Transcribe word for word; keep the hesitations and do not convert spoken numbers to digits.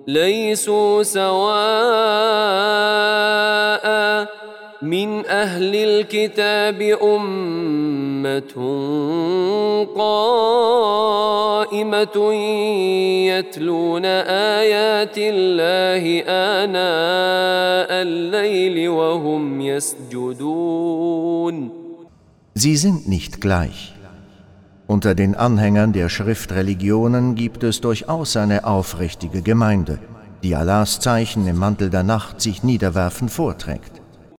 ليسوا سواء من أهل الكتاب أمة قائمة يتلون آيات الله آناء الليل وهم يسجدون. Sie sind nicht gleich. Unter den Anhängern der Schriftreligionen gibt es durchaus eine aufrichtige Gemeinde, die Allahs Zeichen im Mantel der Nacht sich niederwerfend vorträgt.